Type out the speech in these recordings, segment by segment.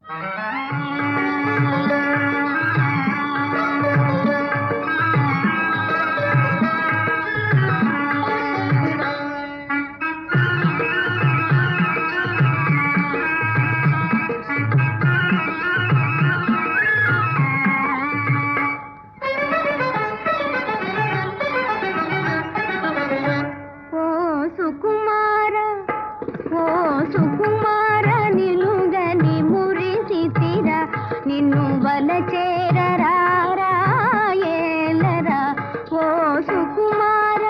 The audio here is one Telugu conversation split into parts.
నిన్ను వల చేరరారా ఏలరా ఓ సుకుమార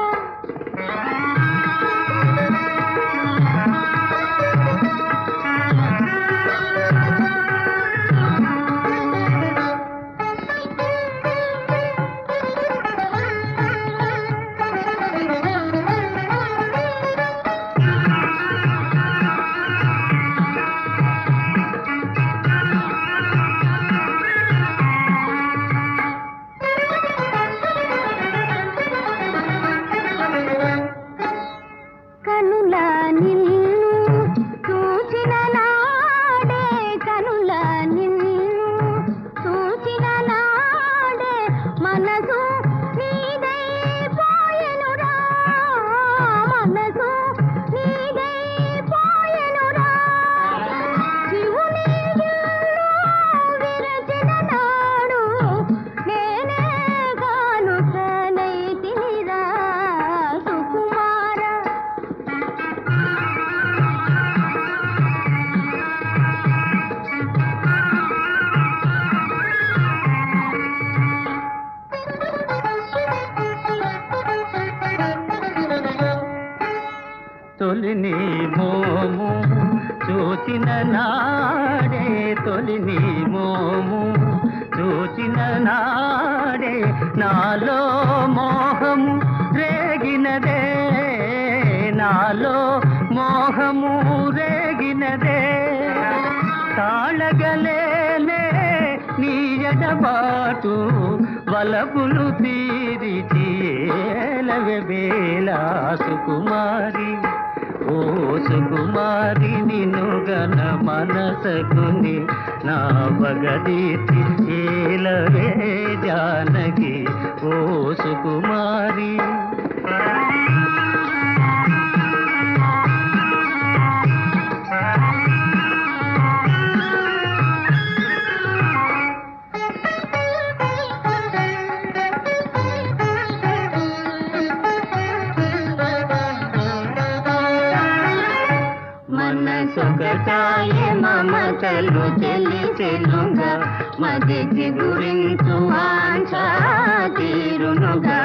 తొలిని మోము చూచిన నాడే తొలిని మోము చూచిన నాడే నాలో మోహము రేగినదే నాలో మోహము రేగినదే తాళగలేనే నీ ఎడబాటు వలపులు తీరిచి ఏలవే బేలా సుకుమారి ఓ సుకుమారి నిన్ను గన మనసకుని నా బగదీతి ఏలవే జానకి ఓ సుకుమారి మనసొకటాయే మమతలు తెలిసెనుగా మదికి గురించు వాంఛ తీరునుగా